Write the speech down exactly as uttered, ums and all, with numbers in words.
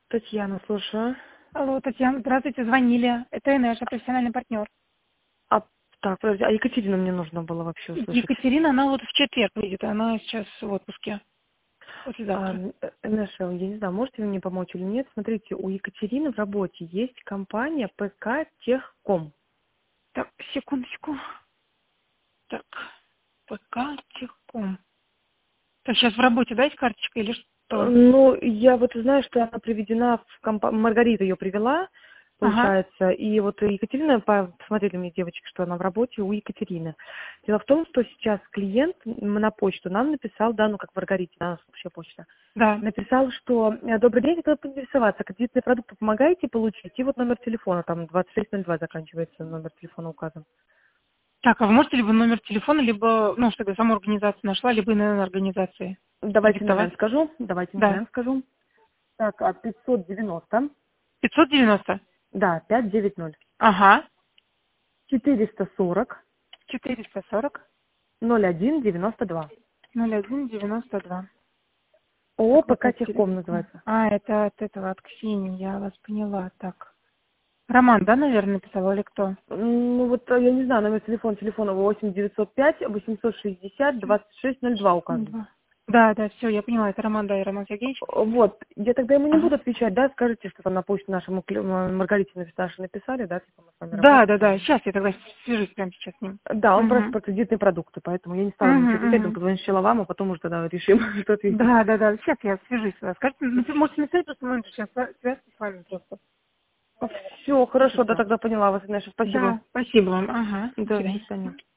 Татьяна, слушаю. Алло, Татьяна, здравствуйте, звонили. Это Инеша, профессиональный партнер. А, так, подожди, а Екатерину мне нужно было вообще услышать. Екатерина, она вот в четверг выйдет, она сейчас в отпуске. А, Послезавтра. Наша, я не знаю, можете вы мне помочь или нет. Смотрите, у Екатерины в работе есть компания ПК Техком. Так, секундочку. Так, ПК Техком. Так, сейчас в работе дайте карточка или Э, что? Ну, я вот знаю, что она приведена в компанию, Маргарита ее привела, Ага. получается, и вот Екатерина, по- посмотрели мне девочки, что она в работе у Екатерины. Дело в том, что сейчас клиент м, на почту нам написал, да, ну как в Маргарите, да, у нас вообще почта, Да. написал, что э, добрый день, хотел поинтересоваться, кредитные продукты помогаете получить? И вот номер телефона, там двадцать шесть ноль два заканчивается, номер телефона указан. Так, а вы можете либо номер телефона, либо, ну, чтобы я саму организацию нашла, либо ИНН организации Давайте, продиктовать? наверное, скажу, давайте, Да. наверное, скажу. Так, а пятьсот девяносто, пятьсот девяносто. да, пятьсот девяносто, Ага. четыреста сорок, четыреста сорок. ноль один девяносто два. ноль один девяносто два. ООО Так, вот ПК этот Техком телефон. называется. А, это от этого, от Ксении, я вас поняла. Так. Роман, да, наверное, написал или кто? М, Ну вот, э, я не знаю, номер телефона, телефона восемь девятьсот пять восемьсот шестьдесят двадцать шесть ноль два указан. Два. Да, да, все, я поняла, это Роман, да, и Роман Сергеевич. Э, Вот, я тогда ему не Ага. буду отвечать, да, скажите, что там на почту нашему клю- м, Маргарите написали, что написали, да, типа мы с вами Да, да, работаем. да, сейчас я тогда свяжусь прямо сейчас с ним. Да, он просто Угу. про кредитные продукты, поэтому я не стала ему Угу, ничего отвечать, он угу. позвонит сначала вам, а потом уже тогда решим, что ответить. Да, да, да, сейчас я свяжусь с вами. Скажите, ну, ты можете написать, просто мы сейчас связаться с вами просто. Все, Если хорошо, да, что. тогда поняла вас, Инесса, спасибо. Да, спасибо вам. Ага, до Да, до свидания. свидания.